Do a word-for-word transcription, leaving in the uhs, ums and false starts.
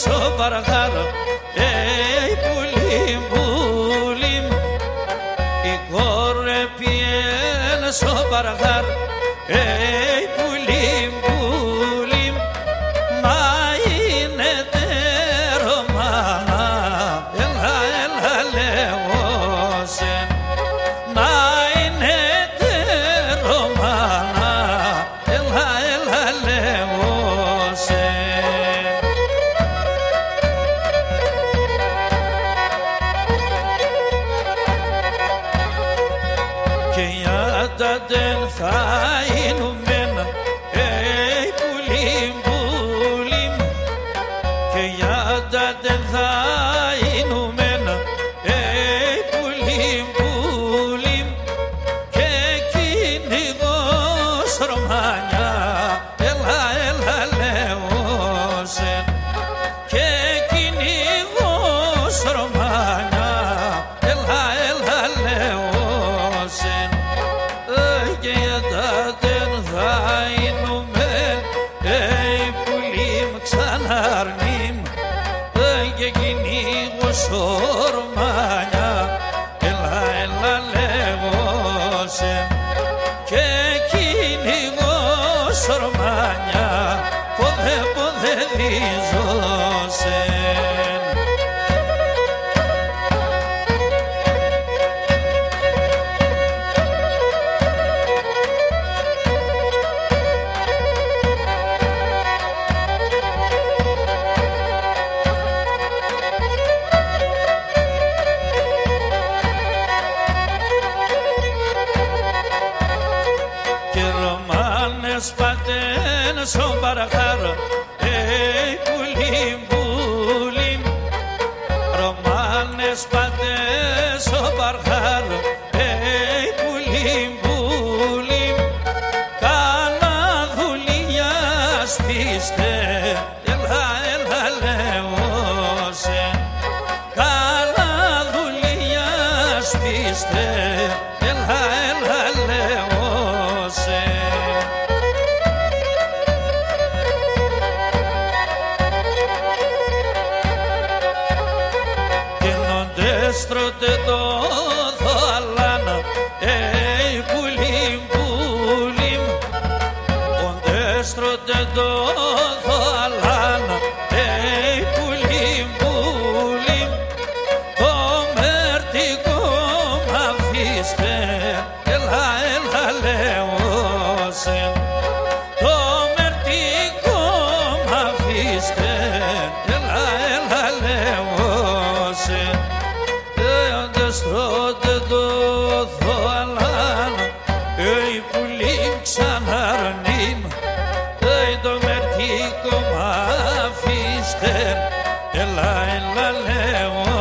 σοπαρχάρ, ει πουλίμ πουλίμ, η κόρε πιέν σοπαρχάρ, ει πουλίμ πουλίμ, μα είναι τερομάνα, έλα έλα λέγω σε, μα είναι τερομάνα, έλα έλα λέγω σε. Και η άντα δεν θα εινούμεν, ει πουλίμ πουλίμ, και η άντα δεν θα εινούμεν, ει πουλίμ πουλίμ, και κυνηγός Ρωμάνια, έλα έλα λέω σε, και κυνηγός Ρωμάνια, έλα έλα λέω σε. Και η άντα δεν θα εινούμεν, ει πουλίμ ξαναρνίμ, και κυνήγος Ρωμάνια, έλα έλα λέγω σε, και κυνήγος Ρωμάνια, πόδε πόδε δίζωσε. Πατέν σοπαρχάρ, ει πουλίμ πουλίμ, Ρωμάνες πατέν σοπαρχάρ, ει πουλίμ πουλίμ, καλά δουλειά στήστε, έλα έλα λέω σε, καλά δουλειά στήστε, έλα έλα λέω σε. Στρώτε το θαλάνα, ει πουλίμ πουλίμ, όντε στρώτε το θαλάνα, ει πουλίμ πουλίμ, το μερτικό μ' αφήστε, έλα έλα λέω σε, το μερτικό μ' αφήστε, έλα έλα λέω σε. Στρώτε το θαλάνα, ει πουλίμ ξαναρνίμ, ει το μερτικό μ' αφήστε, έλα έλα λέω